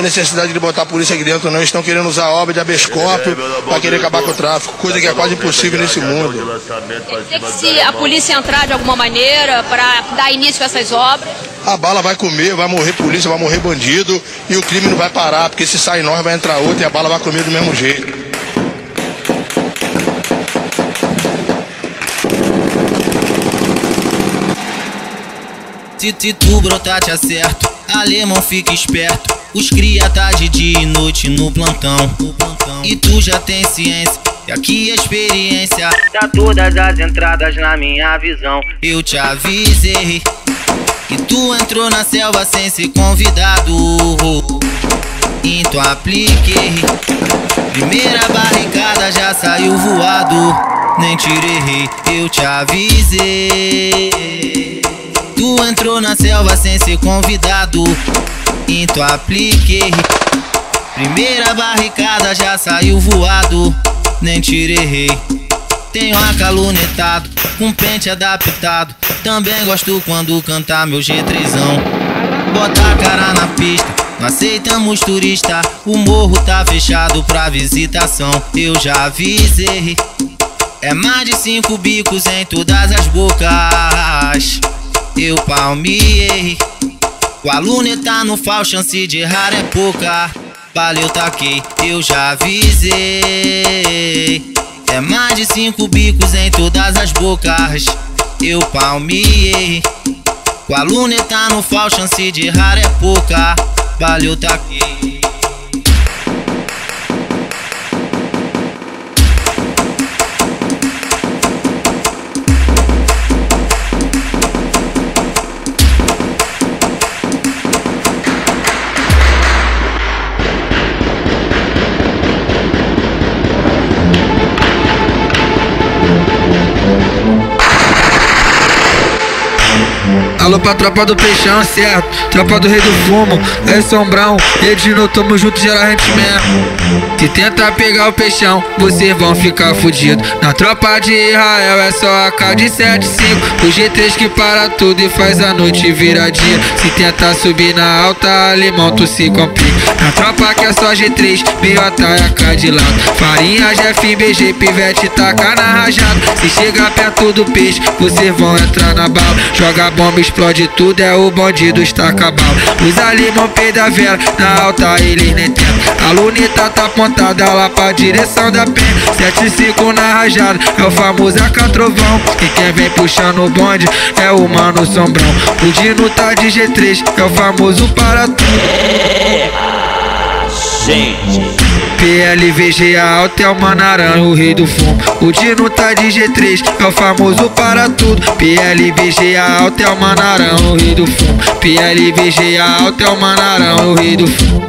necessidade de botar a polícia aqui dentro, não. Eles estão querendo usar a obra de habeas corpus para querer acabar com o tráfico, coisa que é quase impossível nesse mundo. Quer dizer que se a polícia entrar de alguma maneira para dar início a essas obras... A bala vai comer, vai morrer polícia, vai morrer bandido e o crime não vai parar, porque se sai nós vai entrar outro e a bala vai comer do mesmo jeito. Se tu brotar te acerto, alemão fica esperto. Os cria tá de dia e noite no plantão. E tu já tem ciência, e aqui a experiência dá todas as entradas na minha visão. Eu te avisei que tu entrou na selva sem ser convidado. Então apliquei, primeira barricada já saiu voado. Nem tirei, eu te avisei. Tu entrou na selva sem ser convidado, então apliquei. Primeira barricada já saiu voado, nem tirei. Tenho acalunetado, com pente adaptado. Também gosto quando cantar meu G3zão. Bota a cara na pista, não aceitamos turista. O morro tá fechado pra visitação. Eu já avisei, é mais de 5 bicos em todas as bocas. Eu palmiei, o aluno tá no fal, chance de errar é pouca. Valeu, taquei, eu já avisei. É mais de 5 bicos em todas as bocas. Eu palmiei, o aluno tá no fal, chance de errar é pouca. Valeu, taquei. Alô pra tropa do peixão, certo? Tropa do rei do fumo, é sombrão. Edino, tamo junto, geral gente mesmo. Se tentar pegar o peixão, vocês vão ficar fudido. Na tropa de Israel é só AK de 75. O G3 que para tudo e faz a noite virar dia. Se tentar subir na alta, alemão tu se complica. Na tropa que é só G3, meio ataia AK de lado. Farinha, Jeff, BG, pivete, taca na rajada. Se chegar perto do peixe, vocês vão entrar na bala. Joga bomba, explode tudo, é o bandido estaca bala. Os alemão peida vela, na alta eles nem tentam. A luneta tá apontada lá pra direção da pena. 7-5 na rajada, é o famoso AK Trovão. E quem vem puxando o bonde é o mano sombrão. O Dino tá de G3, é o famoso para tudo. PLVG alto é o Manarão, o rei do fumo. O Dino tá de G3, é o famoso para tudo. PLVG alto é o Manarão, o rei do fumo. PLVG alto é o Manarão, o rei do fumo.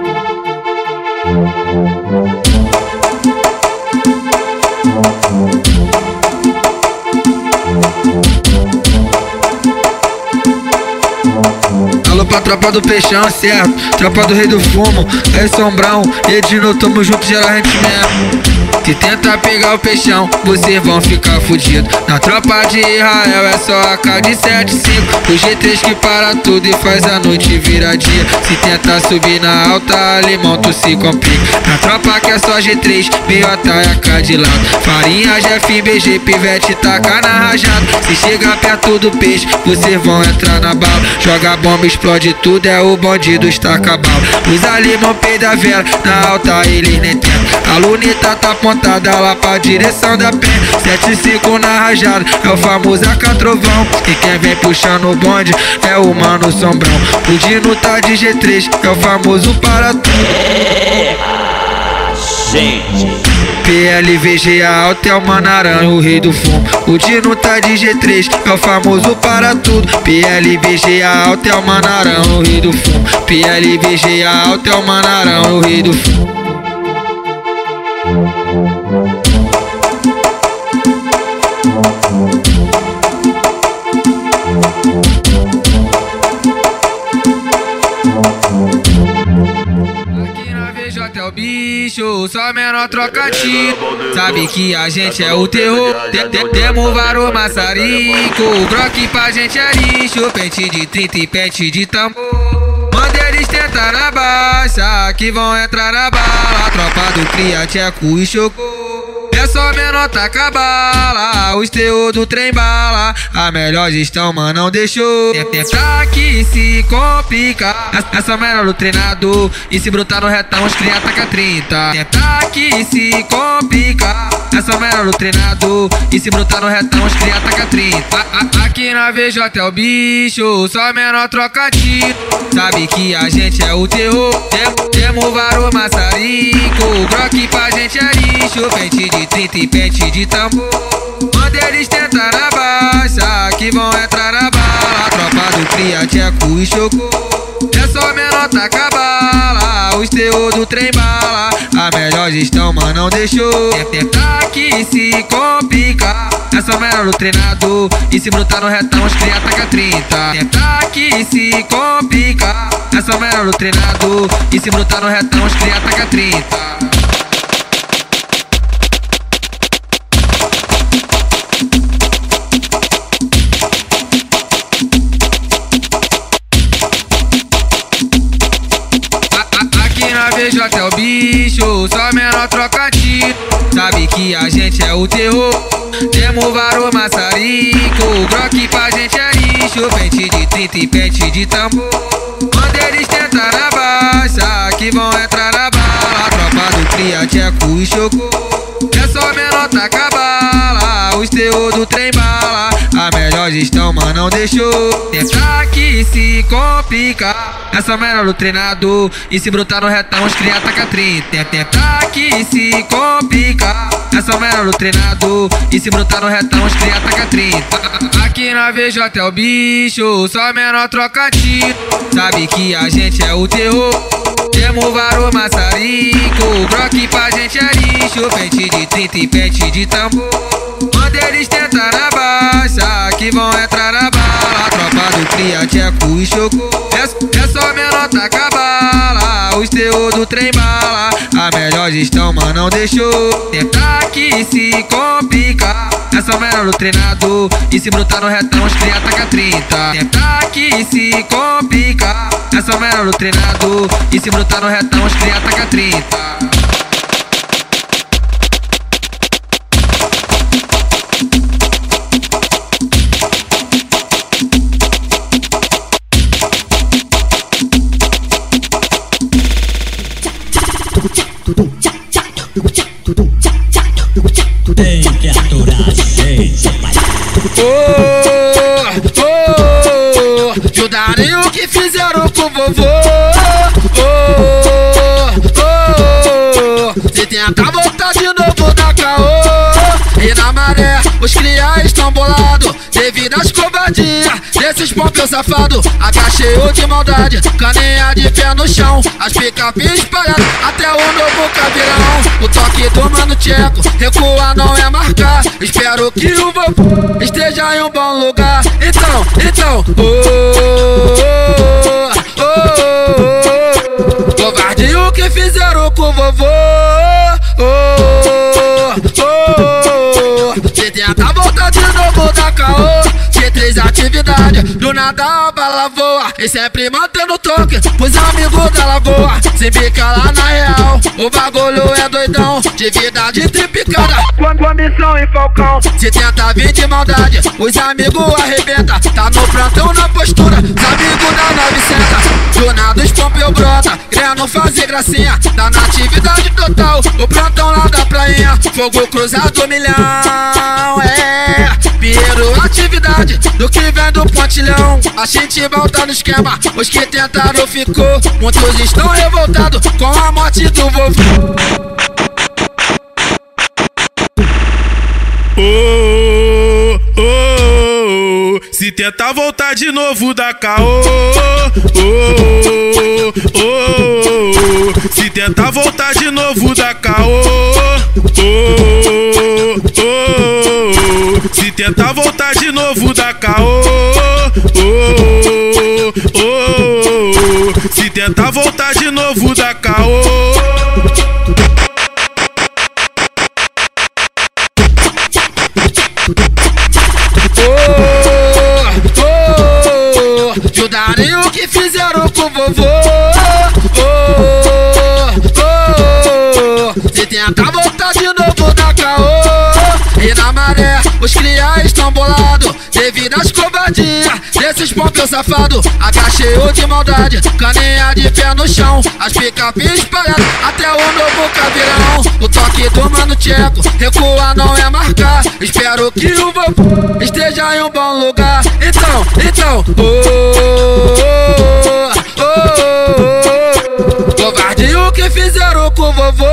Alô pra tropa do peixão, certo? Tropa do rei do fumo, é sombrão. Edino, tamo junto, geral gente mesmo. Se tentar pegar o peixão, vocês vão ficar fudido. Na tropa de Israel é só AK de 7-5. O G3 que para tudo e faz a noite virar dia. Se tentar subir na alta, alemão tu se complica. Na tropa que é só G3, meio ataia AK de lado. Farinha, Jeff, BG, pivete, taca na rajada. Se chegar perto do peixe, vocês vão entrar na bala. Joga bomba, explode tudo, é o bandido estaca bala. Os alemão peida vela, na alta eles nem tentam. A luneta tá apontada lá pra direção da pena. 7-5 na rajada, é o famoso AK Trovão. E quem vem puxando o bonde é o mano sombrão. O Dino tá de G3, é o famoso para tudo. PLVG alto é o Manarão, o rei do fumo. O Dino tá de G3, é o famoso para tudo. PLVG alto é o Manarão, o rei do fumo. PLVG alto é o Manarão, o rei do fumo. Aqui na VJ é o bicho, só menor troca tiro. Sabe que a gente é o terror. Temos vários maçarico. O croque pra gente é lixo. Pente de 30 e pente de tambor. Manda ele eles tentaram na baixa, que vão entrar na bala. Tropa do cria, tcheco e chocou. É só menor taca bala, os teor do trem bala. A melhor gestão, mano, não deixou. Tentar que se complica. Essa menor do treinador. E se brotar no retão, os cria taca 30. Tentar que se complica. Essa menor do treinador. E se brotar no retão, os cria taca 30. Aqui na VJ é o bicho, só menor troca tiro. Sabe que a gente é o terror. Temos vários maçarico. Groque pra gente é lixo. Pente de 30 e pente de tambor. Quando eles tentar na baixa, que vão entrar na bala. Tropa do cria, tcheco e chocou. É só menor taca bala, os teor do trem bala. A melhor gestão, mano, não deixou. Tentar que se complica. É só menor do treinador. E se brotar no retão, os cria taca 30. Tentar que se complica. É só menor do treinador. E se brotar no retão, os cria taca 30. VJ é o bicho, só menor troca tiro. Sabe que a gente é o terror. Temos vários maçarico. Groque pra gente é lixo. Pente de 30 e pente de tambor. Quando eles tentar na baixa, que vão entrar na bala. Tropa do cria, tcheco e chocou. É só menor taca bala, os teor do trem bala. A melhor gestão, mano, não deixou. Tentar que se complica. Essa menor do treinador. E se brotar no retão, os cria taca 30. Tentar que se complica. Essa menor do treinador. E se brotar no retão, os cria taca 30. Aqui na VJ é o bicho, só menor troca tiro. Sabe que a gente é o terror. Temos vários maçarico. Groque pra gente é lixo. Pente de 30 e pente de tambor. Quando eles tentar na baixa, que vão entrar na bala. Tropa do cria, tcheco e chocou. É só menor taca bala, os teor do trem bala. A melhor gestão, mano, não deixou. Tentar que se complica. Essa menor do treinador. E se brotar no retão, os cria taca 30. Tentar que se complica. Essa menor do treinador. E se brotar no retão, os cria taca 30. Tem que aturar vocês, Ajudarem o que fizeram com o vovô. Se tentar voltar de novo na caô. E na maré, os cria estão bolados devido às covardias desses pompeu safado. H cheio de maldade, caninha de pé no chão, as picape espalhadas até o novo caveirão. O toque do mano tcheco, recuar não é marcar. Espero que o vovô esteja em um bom lugar. Então, covarde o que fizeram com o vovô. Se tenta voltar de novo da caô. Se três atividades, do nada a bala voa. E sempre mantendo toque pros amigos da lagoa. Se bica lá na real, o bagulho é doidão. De vida de tripicada, com missão em falcão. Se tenta vir de maldade, os amigos arrebenta. Tá no plantão na postura, os amigos da 900. Do nada os pompeu brota, querendo fazer gracinha. Tá na atividade total, o plantão lá da prainha. Fogo cruzado milhão, Pinheiro atividade, do que vem do pontilhão. A gente volta no esquema, os que tentaram ficou. Muitos estão revoltados com a morte do vovô. Se tentar voltar de novo da caô. Se tentar voltar de novo da caô. Se tentar voltar de novo da caô. Se tentar voltar de novo da caô. Ajudarem o que fizeram com o vovô. Os cria estão bolados devido às covardias desses pompeu safado. H cheio de maldade, caninha de pé no chão, as picape espalhadas até o novo caveirão. O toque do mano Tcheco, recuar não é marcar. Espero que o vovô esteja em um bom lugar. Então, covarde o que fizeram com o vovô.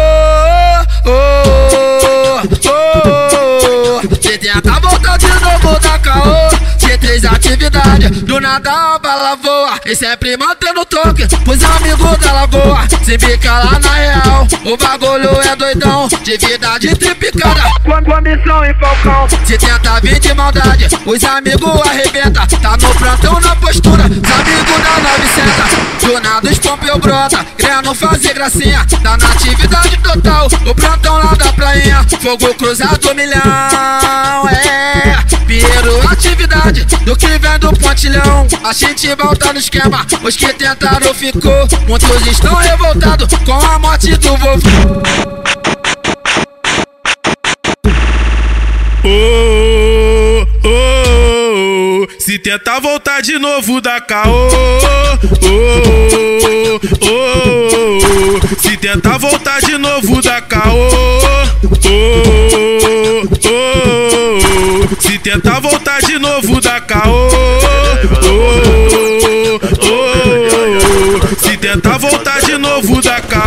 Se tenta voltar de novo da caô, se três atividades, do nada a bala voa. E sempre mantendo toque pros amigos da lagoa. Se bica lá na real, o bagulho é doidão, de vida de tripicada, com missão em falcão. Se tenta vir de maldade, os amigos arrebenta. Tá no plantão na postura, os amigos da 900. Do nada os pompeu brota, querendo fazer gracinha. Tá na atividade total, o plantão lá da prainha. Fogo cruzado milhão, Pinheiro atividade, do que vem do pontilhão. A gente volta no esquema, os que tentaram ficou. Muitos estão revoltados com a morte do vovô. Se tentar voltar de novo da caô. Se tentar voltar de novo da caô. Se tentar voltar de novo da caô. Se tentar voltar de novo da caô.